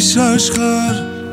ուրիշ աշխար,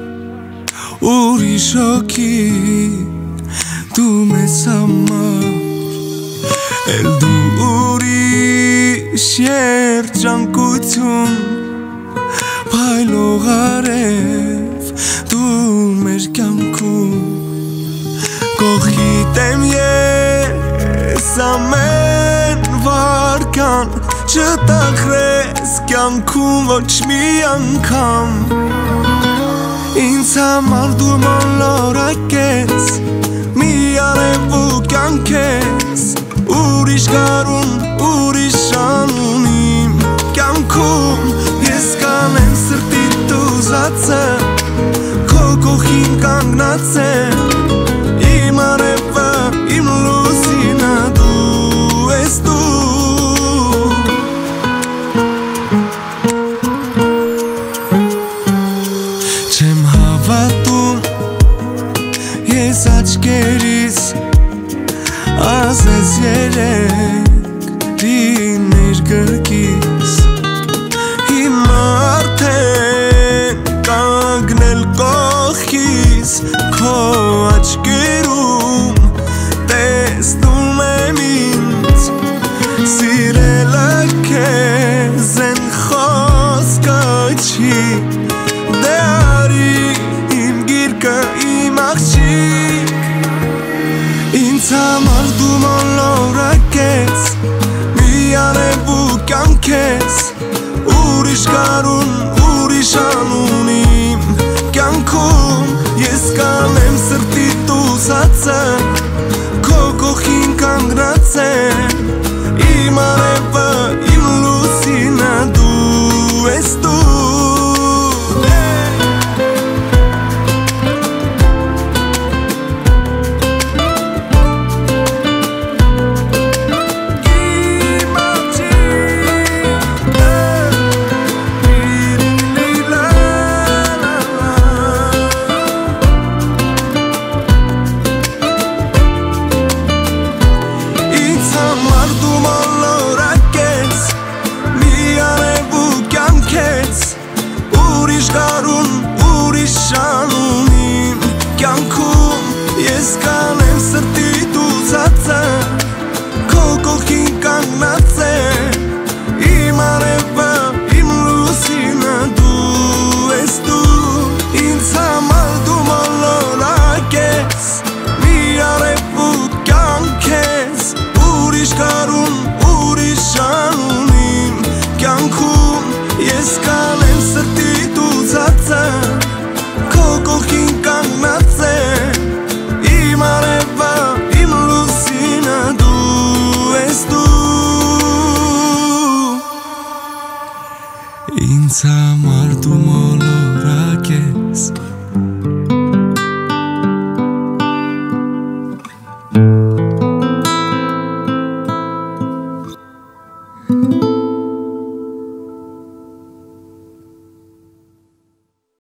ուրիշ հոգի, դու մեզ համար, էլ դու ուրիշ երջանկություն, փայլող արև, դու մեր կյանքում, կողքիդ եմ ես ամեն վարքան, չտախրես կյանքում ոչ մի անգամ, ինձ համար դու մոլորակ ես, մի արևու կյանք ես, ուրիշ գարուն, ուրիշ անուն իմ կյանքում, ես կանեմ սրտիդ ուզածը, քո կողքին կանգնացեմ, իմ արևը, իմ լուսինը դու ես դու, չեմ հավատում ես աչքերիս ասես երեկ